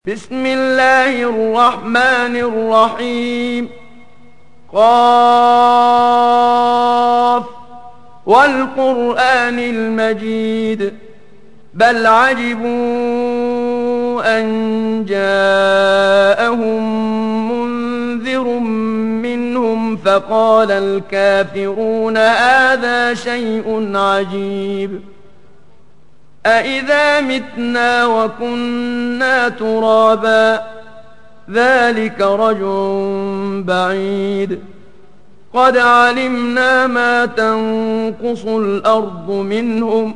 بسم الله الرحمن الرحيم. قاف والقرآن المجيد بل عجبوا أن جاءهم منذر منهم فقال الكافرون هذا شيء عجيب أإذا متنا وكنا ترابا ذلك رجع بعيد قد علمنا ما تنقص الأرض منهم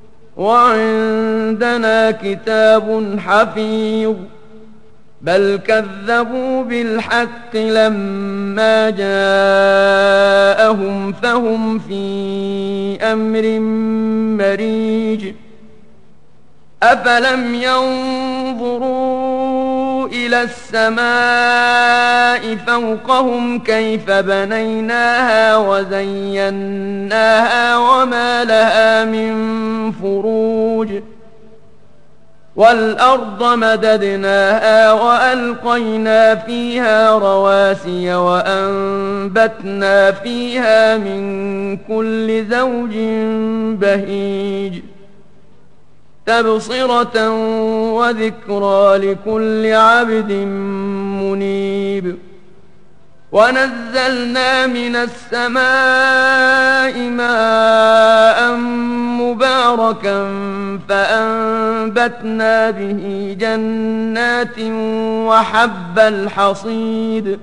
وعندنا كتاب حفيظ بل كذبوا بالحق لما جاءهم فهم في أمر مريج أفلم ينظروا إلى السماء فوقهم كيف بنيناها وزيناها وما لها من فروج والأرض مددناها وألقينا فيها رواسي وأنبتنا فيها من كل زوج بهيج تبصرة وذكرى لكل عبد منيب ونزلنا من السماء ماء مباركا فأنبتنا به جنات وحب الحصيد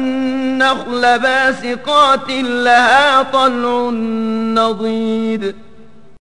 والنخل باسقات لها طلع نضيد